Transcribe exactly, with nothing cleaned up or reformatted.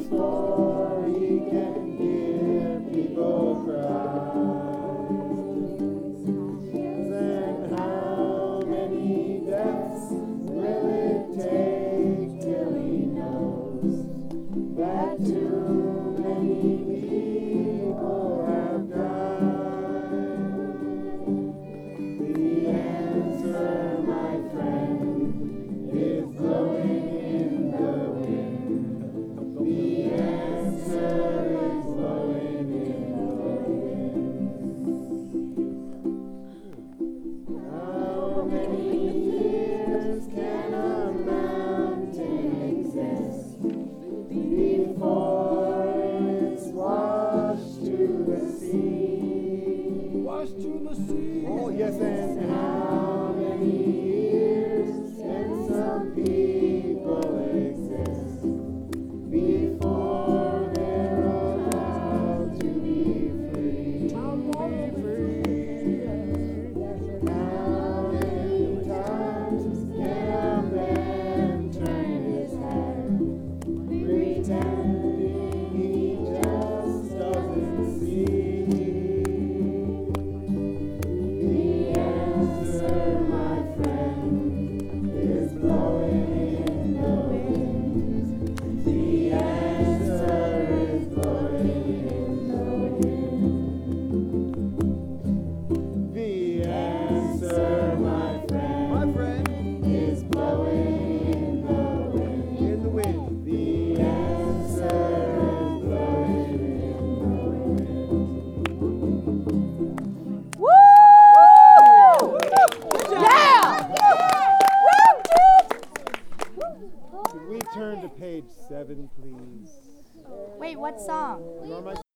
before he can hear people cry. Then how many deaths will it take till he knows that too many people have died? The answer, my friend, is blowing in the wind. The answer is blowing in the wind. How many years can a mountain exist before it's washed to the sea? Washed to the sea. Oh, yes, and how many years can some people exist before they're allowed to be free? I want to be free. How many times can a man turn his head, pretending he just doesn't see? The answer, my friend, is blowing in the wind. The answer is blowing in the wind. The answer, my friend, My friend, is blowing in the wind. in the wind. The answer is blowing in the wind. Woo! Yeah! Could we turn to page seven, please? Wait, what song? You are my